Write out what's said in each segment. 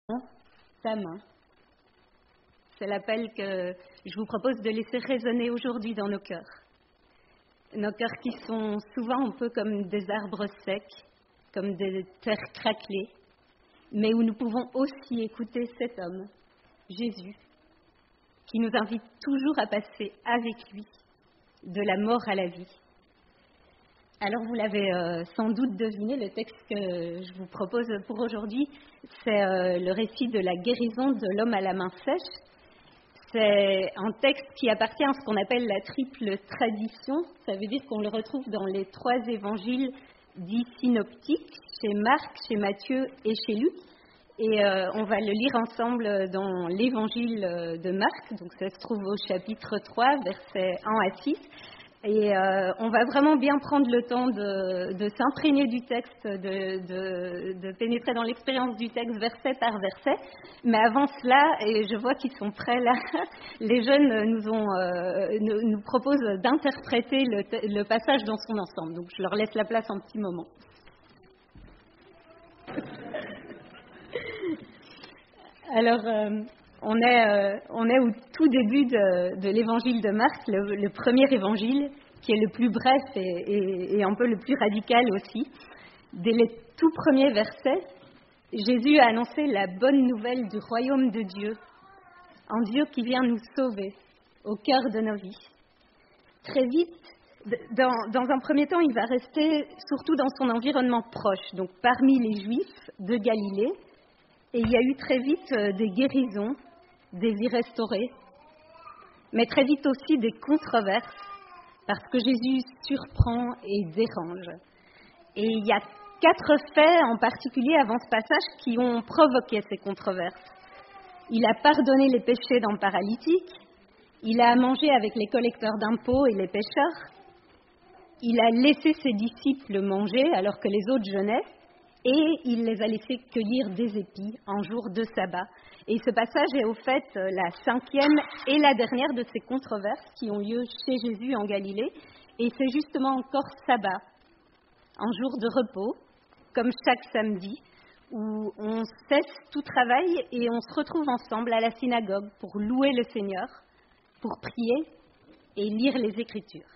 ta main. C'est l'appel que je vous propose de laisser résonner aujourd'hui dans nos cœurs. Nos cœurs qui sont souvent un peu comme des arbres secs, comme des terres craquelées, mais où nous pouvons aussi écouter cet homme, Jésus, qui nous invite toujours à passer avec lui de la mort à la vie. Alors vous l'avez sans doute deviné, le texte que je vous propose pour aujourd'hui, c'est le récit de la guérison de l'homme à la main sèche. C'est un texte qui appartient à ce qu'on appelle la triple tradition. Ça veut dire qu'on le retrouve dans les 3 évangiles dits synoptiques, chez Marc, chez Matthieu et chez Luc. Et on va le lire ensemble dans l'évangile de Marc. Donc ça se trouve au chapitre 3, versets 1 à 6. Et on va vraiment bien prendre le temps de s'imprégner du texte, de pénétrer dans l'expérience du texte verset par verset. Mais avant cela, et je vois qu'ils sont prêts là, les jeunes nous proposent d'interpréter le passage dans son ensemble. Donc je leur laisse la place un petit moment. Alors, on est au tout début de l'évangile de Marc, le premier évangile, qui est le plus bref et un peu le plus radical aussi. Dès les tout premiers versets, Jésus a annoncé la bonne nouvelle du royaume de Dieu, un Dieu qui vient nous sauver au cœur de nos vies. Très vite, dans un premier temps, il va rester surtout dans son environnement proche, donc parmi les Juifs de Galilée. Et il y a eu très vite des guérisons, des vies restaurées, mais très vite aussi des controverses, parce que Jésus surprend et dérange. Et il y a 4 faits en particulier avant ce passage qui ont provoqué ces controverses. Il a pardonné les péchés d'un paralytique, il a mangé avec les collecteurs d'impôts et les pécheurs, il a laissé ses disciples manger alors que les autres jeûnaient, et il les a laissés cueillir des épis un jour de sabbat. Et ce passage est au fait la 5e et la dernière de ces controverses qui ont lieu chez Jésus en Galilée. Et c'est justement encore sabbat, un jour de repos, comme chaque samedi, où on cesse tout travail et on se retrouve ensemble à la synagogue pour louer le Seigneur, pour prier et lire les Écritures.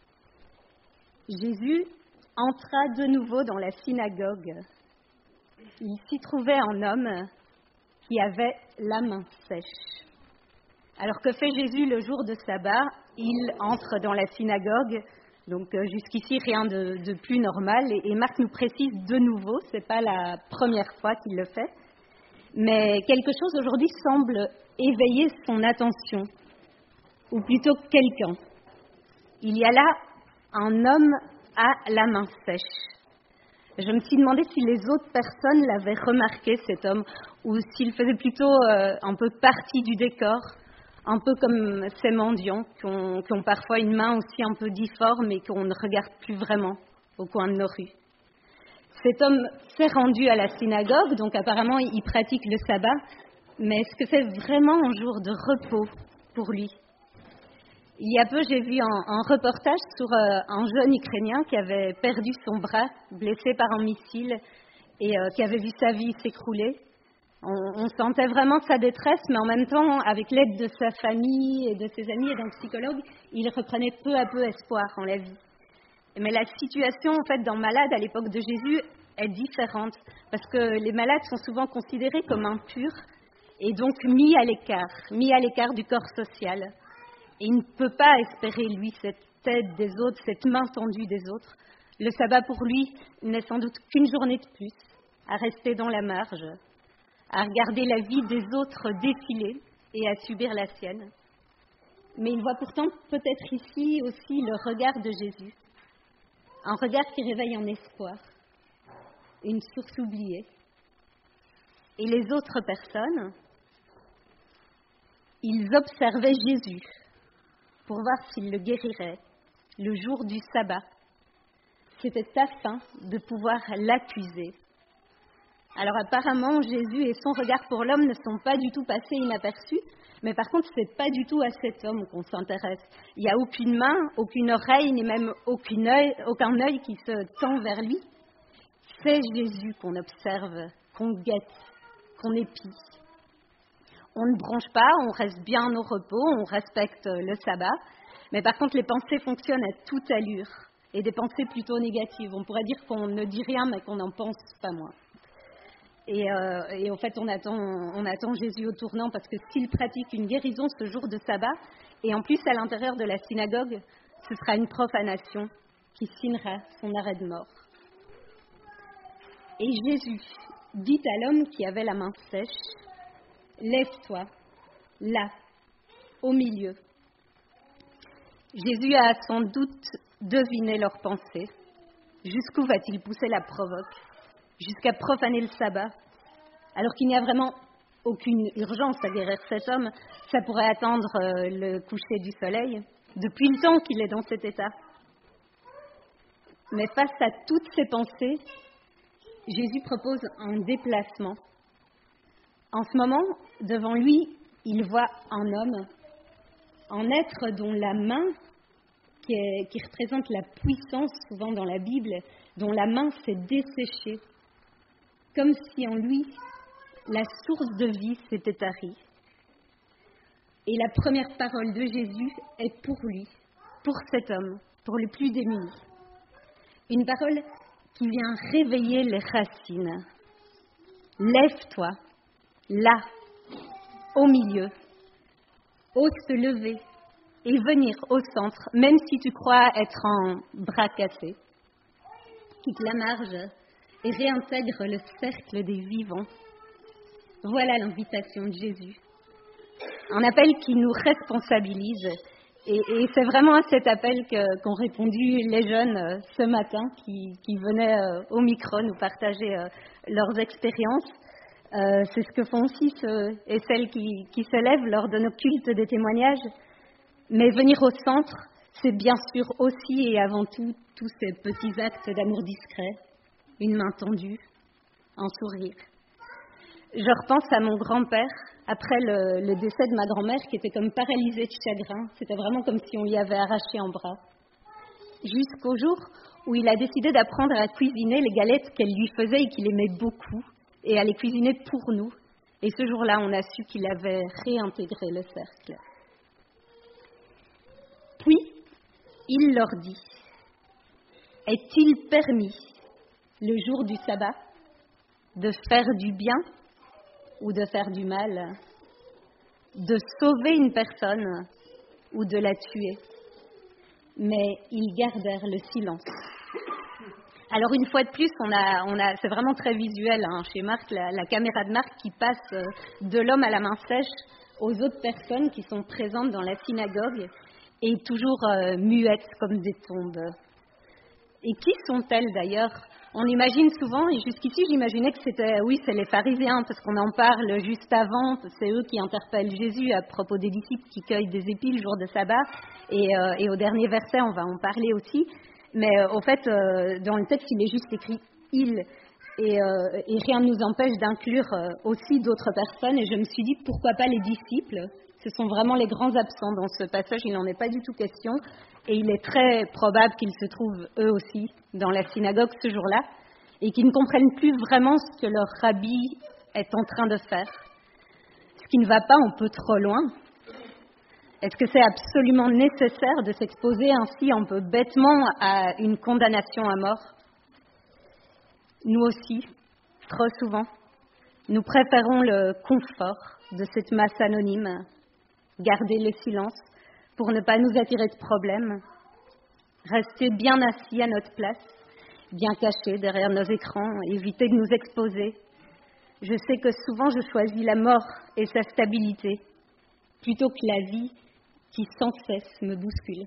Jésus entra de nouveau dans la synagogue. Il s'y trouvait un homme qui avait la main sèche. Alors que fait Jésus le jour de sabbat? Il entre dans la synagogue, donc jusqu'ici rien de plus normal, et Marc nous précise de nouveau, ce n'est pas la première fois qu'il le fait, mais quelque chose aujourd'hui semble éveiller son attention, ou plutôt quelqu'un. Il y a là un homme à la main sèche. Je me suis demandé si les autres personnes l'avaient remarqué, cet homme, ou s'il faisait plutôt un peu partie du décor, un peu comme ces mendiants qui ont parfois une main aussi un peu difforme et qu'on ne regarde plus vraiment au coin de nos rues. Cet homme s'est rendu à la synagogue, donc apparemment il pratique le sabbat, mais est-ce que c'est vraiment un jour de repos pour lui? Il y a peu, j'ai vu un reportage sur un jeune Ukrainien qui avait perdu son bras, blessé par un missile, et qui avait vu sa vie s'écrouler. On sentait vraiment sa détresse, mais en même temps, avec l'aide de sa famille et de ses amis et d'un psychologue, il reprenait peu à peu espoir en la vie. Mais la situation, en fait, d'un malade à l'époque de Jésus est différente, parce que les malades sont souvent considérés comme impurs et donc mis à l'écart du corps social. Et il ne peut pas espérer, lui, cette aide des autres, cette main tendue des autres. Le sabbat, pour lui, n'est sans doute qu'une journée de plus, à rester dans la marge, à regarder la vie des autres défiler et à subir la sienne. Mais il voit pourtant peut-être ici aussi le regard de Jésus, un regard qui réveille un espoir, une source oubliée. Et les autres personnes, ils observaient Jésus pour voir s'il le guérirait le jour du sabbat. C'était afin de pouvoir l'accuser. Alors apparemment, Jésus et son regard pour l'homme ne sont pas du tout passés inaperçus, mais par contre, ce n'est pas du tout à cet homme qu'on s'intéresse. Il n'y a aucune main, aucune oreille, ni même aucun œil qui se tend vers lui. C'est Jésus qu'on observe, qu'on guette, qu'on épie. On ne bronche pas, on reste bien au repos, on respecte le sabbat. Mais par contre, les pensées fonctionnent à toute allure. Et des pensées plutôt négatives. On pourrait dire qu'on ne dit rien, mais qu'on n'en pense pas moins. Et en fait, on attend Jésus au tournant, parce que s'il pratique une guérison ce jour de sabbat, et en plus à l'intérieur de la synagogue, ce sera une profanation qui signera son arrêt de mort. Et Jésus dit à l'homme qui avait la main sèche, « Lève-toi, là, au milieu. » Jésus a sans doute deviné leurs pensées. Jusqu'où va-t-il pousser la provoque? Jusqu'à profaner le sabbat, alors qu'il n'y a vraiment aucune urgence à guérir cet homme. Ça pourrait attendre le coucher du soleil, depuis le temps qu'il est dans cet état. Mais face à toutes ces pensées, Jésus propose un déplacement. En ce moment, devant lui, il voit un homme, un être dont la main, qui représente la puissance souvent dans la Bible, dont la main s'est desséchée, comme si en lui, la source de vie s'était tarie. Et la première parole de Jésus est pour lui, pour cet homme, pour les plus démunis. Une parole qui vient réveiller les racines. Lève-toi, là, au milieu. Ose te lever et venir au centre, même si tu crois être en bras cassé. Quitte la marge et réintègre le cercle des vivants. Voilà l'invitation de Jésus. Un appel qui nous responsabilise. Et c'est vraiment à cet appel qu'ont répondu les jeunes ce matin qui venaient au micro nous partager leurs expériences. C'est ce que font aussi ceux et celles qui se lèvent lors de nos cultes des témoignages. Mais venir au centre, c'est bien sûr aussi et avant tout tous ces petits actes d'amour discret, une main tendue, un sourire. Je repense à mon grand-père, après le décès de ma grand-mère, qui était comme paralysée de chagrin. C'était vraiment comme si on lui avait arraché un bras. Jusqu'au jour où il a décidé d'apprendre à cuisiner les galettes qu'elle lui faisait et qu'il aimait beaucoup, et à les cuisiner pour nous. Et ce jour-là, on a su qu'il avait réintégré le cercle. Puis, il leur dit, « Est-il permis, le jour du sabbat, de faire du bien ou de faire du mal, de sauver une personne ou de la tuer ?» Mais ils gardèrent le silence. Alors une fois de plus, c'est vraiment très visuel chez Marc, la caméra de Marc qui passe de l'homme à la main sèche aux autres personnes qui sont présentes dans la synagogue et toujours muettes comme des tombes. Et qui sont-elles d'ailleurs? On imagine souvent, et jusqu'ici j'imaginais que c'est les pharisiens, parce qu'on en parle juste avant, c'est eux qui interpellent Jésus à propos des disciples qui cueillent des épis le jour de sabbat, et au dernier verset on va en parler aussi, mais au fait dans le texte il est juste écrit « il », et rien ne nous empêche d'inclure aussi d'autres personnes, et je me suis dit pourquoi pas les disciples. Ce sont vraiment les grands absents dans ce passage, il n'en est pas du tout question. Et il est très probable qu'ils se trouvent eux aussi dans la synagogue ce jour-là et qu'ils ne comprennent plus vraiment ce que leur rabbi est en train de faire. Ce qui ne va pas un peu trop loin. Est-ce que c'est absolument nécessaire de s'exposer ainsi un peu bêtement à une condamnation à mort? Nous aussi, trop souvent, nous préférons le confort de cette masse anonyme, garder le silence, pour ne pas nous attirer de problèmes, rester bien assis à notre place, bien cachés derrière nos écrans, éviter de nous exposer. Je sais que souvent je choisis la mort et sa stabilité, plutôt que la vie qui sans cesse me bouscule.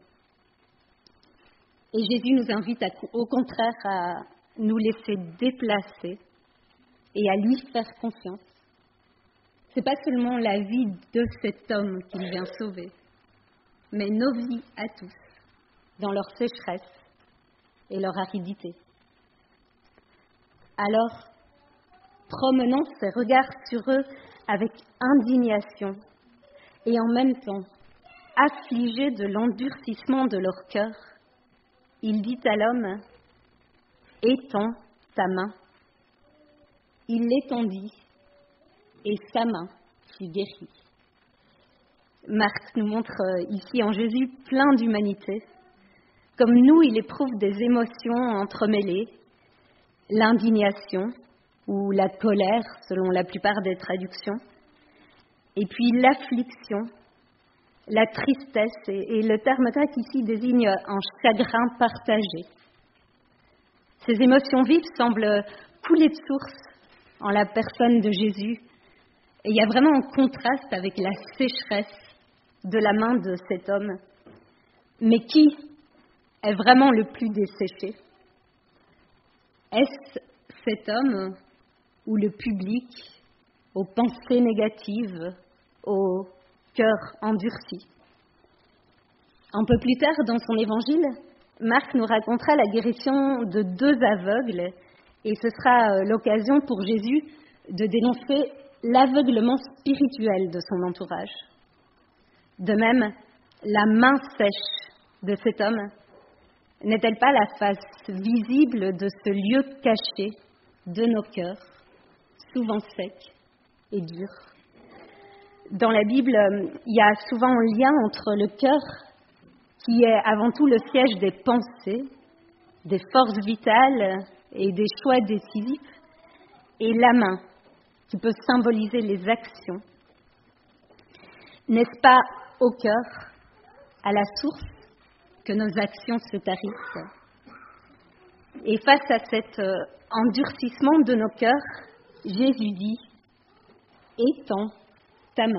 Et Jésus nous invite au contraire à nous laisser déplacer et à lui faire confiance. Ce n'est pas seulement la vie de cet homme qu'il vient sauver, mais nos vies à tous, dans leur sécheresse et leur aridité. Alors, promenons ces regards sur eux avec indignation et en même temps, affligés de l'endurcissement de leur cœur, il dit à l'homme, « Étends ta main. » Il l'étendit, et sa main fut guérie. Marc nous montre ici en Jésus plein d'humanité. Comme nous, il éprouve des émotions entremêlées, l'indignation ou la colère, selon la plupart des traductions, et puis l'affliction, la tristesse, et le terme grec ici désigne un chagrin partagé. Ces émotions vives semblent couler de source en la personne de Jésus, et il y a vraiment un contraste avec la sécheresse de la main de cet homme. Mais qui est vraiment le plus desséché? Est-ce cet homme ou le public aux pensées négatives, au cœur endurci? Un peu plus tard dans son évangile, Marc nous racontera la guérison de 2 aveugles et ce sera l'occasion pour Jésus de dénoncer l'aveuglement spirituel de son entourage. De même, la main sèche de cet homme n'est-elle pas la face visible de ce lieu caché de nos cœurs, souvent secs et durs? Dans la Bible, il y a souvent un lien entre le cœur, qui est avant tout le siège des pensées, des forces vitales et des choix décisifs, et la main, qui peut symboliser les actions. N'est-ce pas au cœur, à la source, que nos actions se tarissent? Et face à cet endurcissement de nos cœurs, Jésus dit « Étends ta main ».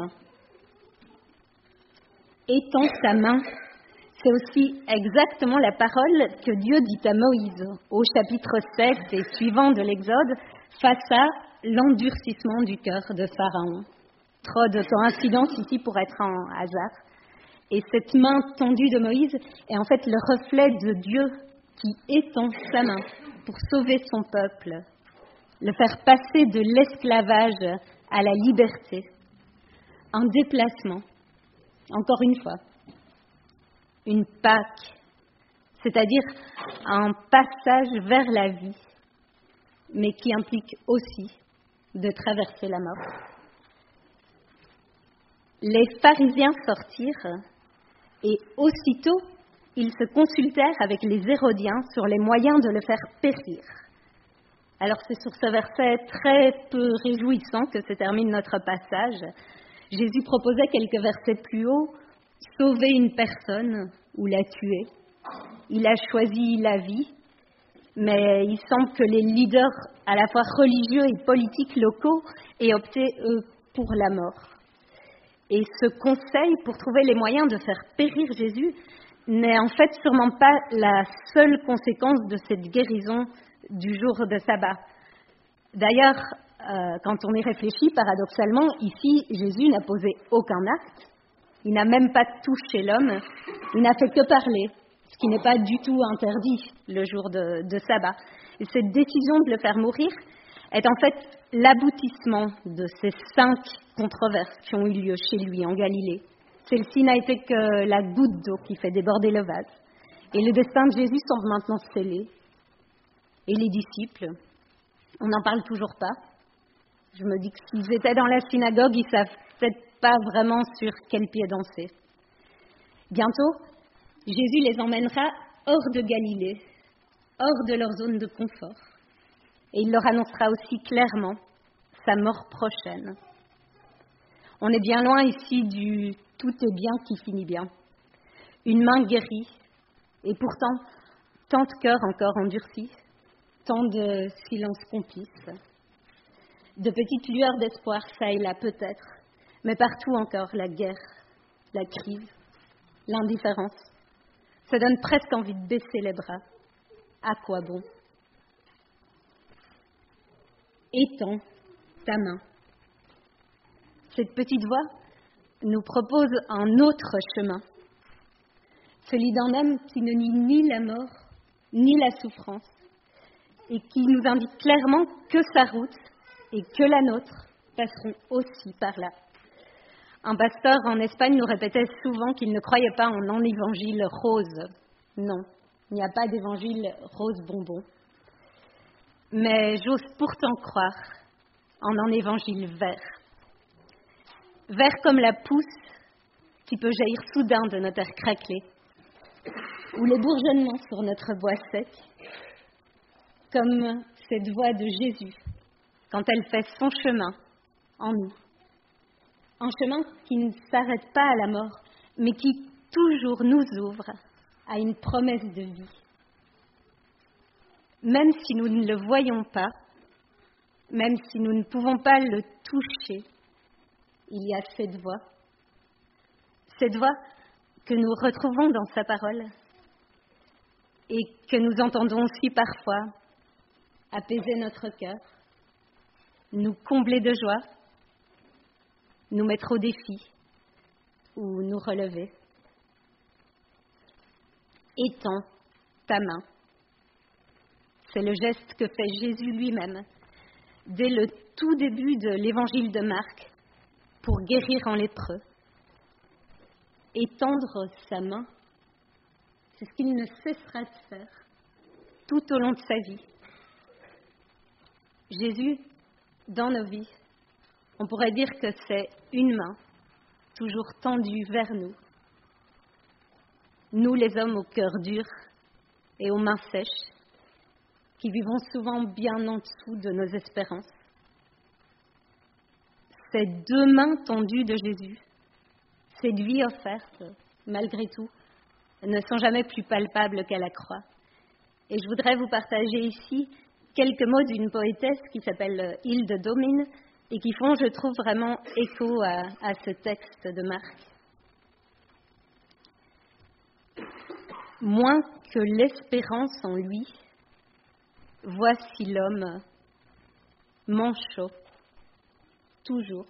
Étends ta main, c'est aussi exactement la parole que Dieu dit à Moïse au chapitre 7 et suivant de l'Exode face à l'endurcissement du cœur de Pharaon. Trop de coïncidences ici pour être un hasard. Et cette main tendue de Moïse est en fait le reflet de Dieu qui étend sa main pour sauver son peuple, le faire passer de l'esclavage à la liberté. Un déplacement, encore une fois, une Pâque, c'est-à-dire un passage vers la vie, mais qui implique aussi de traverser la mort. Les pharisiens sortirent et aussitôt ils se consultèrent avec les Hérodiens sur les moyens de le faire périr. Alors c'est sur ce verset très peu réjouissant que se termine notre passage. Jésus proposait quelques versets plus haut, sauver une personne ou la tuer. Il a choisi la vie, mais il semble que les leaders à la fois religieux et politiques locaux aient opté, eux, pour la mort. Et ce conseil pour trouver les moyens de faire périr Jésus n'est en fait sûrement pas la seule conséquence de cette guérison du jour de sabbat. D'ailleurs, quand on y réfléchit, paradoxalement, ici, Jésus n'a posé aucun acte, il n'a même pas touché l'homme, il n'a fait que parler, ce qui n'est pas du tout interdit le jour de sabbat. Et cette décision de le faire mourir est en fait l'aboutissement de ces 5 controverses qui ont eu lieu chez lui en Galilée. Celle-ci n'a été que la goutte d'eau qui fait déborder le vase. Et le destin de Jésus semble maintenant scellé. Et les disciples, on n'en parle toujours pas. Je me dis que s'ils étaient dans la synagogue, ils ne savent peut-être pas vraiment sur quel pied danser. Bientôt, Jésus les emmènera hors de Galilée, hors de leur zone de confort. Et il leur annoncera aussi clairement sa mort prochaine. On est bien loin ici du « tout est bien qui finit bien ». Une main guérie, et pourtant tant de cœurs encore endurcis, tant de silences complices, de petites lueurs d'espoir ça et là peut-être, mais partout encore la guerre, la crise, l'indifférence. Ça donne presque envie de baisser les bras. À quoi bon? Étends ta main. Cette petite voix nous propose un autre chemin, celui d'un homme qui ne nie ni la mort, ni la souffrance, et qui nous indique clairement que sa route et que la nôtre passeront aussi par là. Un pasteur en Espagne nous répétait souvent qu'il ne croyait pas en un évangile rose. Non, il n'y a pas d'évangile rose bonbon. Mais j'ose pourtant croire en un évangile vert, vert comme la pousse qui peut jaillir soudain de notre air craquelé, ou les bourgeonnements sur notre bois sec, comme cette voix de Jésus quand elle fait son chemin en nous. Un chemin qui ne s'arrête pas à la mort, mais qui toujours nous ouvre à une promesse de vie. Même si nous ne le voyons pas, même si nous ne pouvons pas le toucher, il y a cette voix que nous retrouvons dans sa parole et que nous entendons aussi parfois apaiser notre cœur, nous combler de joie, nous mettre au défi ou nous relever. Étends ta main. C'est le geste que fait Jésus lui-même dès le tout début de l'évangile de Marc pour guérir un lépreux. Étendre sa main, c'est ce qu'il ne cessera de faire tout au long de sa vie. Jésus, dans nos vies, on pourrait dire que c'est une main toujours tendue vers nous. Nous, les hommes au cœur dur et aux mains sèches, qui vivons souvent bien en dessous de nos espérances. Ces deux mains tendues de Jésus, cette vie offerte, malgré tout, ne sont jamais plus palpables qu'à la croix. Et je voudrais vous partager ici quelques mots d'une poétesse qui s'appelle Hilde Domine et qui font, je trouve, vraiment écho à ce texte de Marc. Moins que l'espérance en lui, voici l'homme manchot, toujours.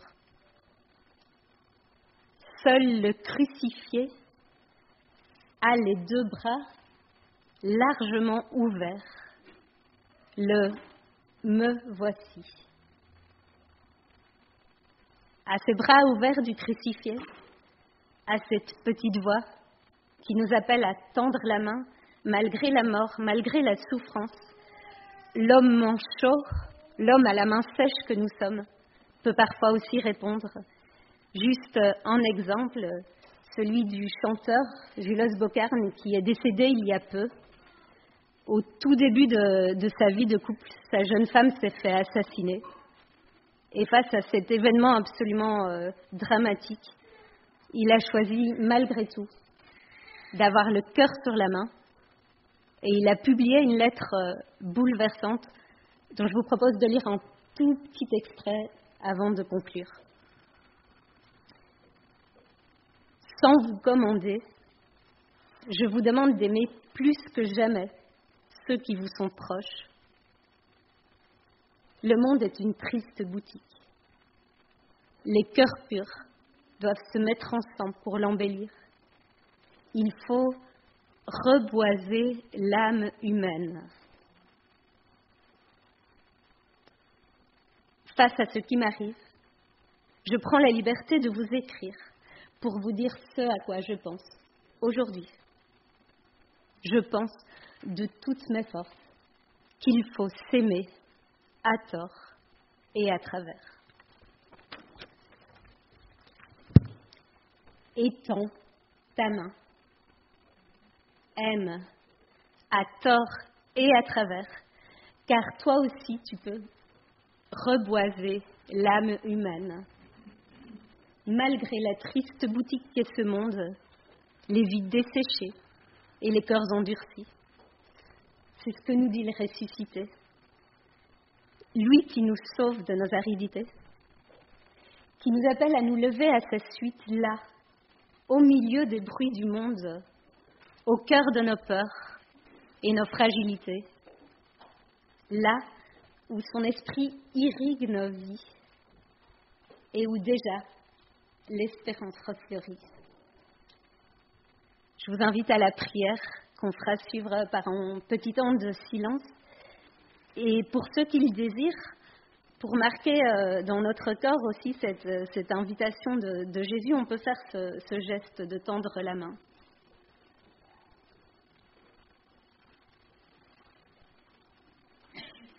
Seul le crucifié a les deux bras largement ouverts. Le me voici. À ces bras ouverts du crucifié, à cette petite voix qui nous appelle à tendre la main, malgré la mort, malgré la souffrance, l'homme manchot, l'homme à la main sèche que nous sommes, peut parfois aussi répondre. Juste un exemple, celui du chanteur Julos Bocarn qui est décédé il y a peu. Au tout début de sa vie de couple, sa jeune femme s'est fait assassiner. Et face à cet événement absolument dramatique, il a choisi malgré tout d'avoir le cœur sur la main et il a publié une lettre bouleversante dont je vous propose de lire un tout petit extrait avant de conclure. Sans vous commander, je vous demande d'aimer plus que jamais ceux qui vous sont proches. Le monde est une triste boutique. Les cœurs purs doivent se mettre ensemble pour l'embellir. Il faut reboiser l'âme humaine. Face à ce qui m'arrive, je prends la liberté de vous écrire pour vous dire ce à quoi je pense aujourd'hui. Je pense de toutes mes forces qu'il faut s'aimer à tort et à travers. Étends ta main. Aime à tort et à travers, car toi aussi tu peux reboiser l'âme humaine. Malgré la triste boutique qu'est ce monde, les vies desséchées et les cœurs endurcis. C'est ce que nous dit le ressuscité. Lui qui nous sauve de nos aridités, qui nous appelle à nous lever à sa suite là, au milieu des bruits du monde, au cœur de nos peurs et nos fragilités, là où son esprit irrigue nos vies et où déjà l'espérance refleurit. Je vous invite à la prière qu'on fera suivre par un petit temps de silence. Et pour ceux qui le désirent, pour marquer dans notre corps aussi cette invitation de Jésus, on peut faire ce geste de tendre la main.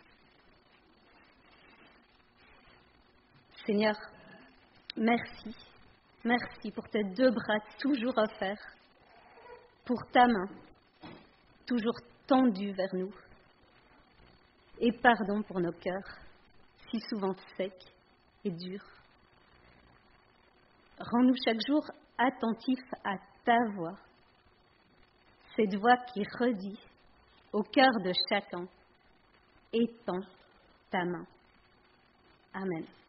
Seigneur, merci Merci pour tes deux bras toujours offerts, pour ta main toujours tendue vers nous. Et pardon pour nos cœurs, si souvent secs et durs. Rends-nous chaque jour attentifs à ta voix, cette voix qui redit au cœur de chacun, étends ta main. Amen.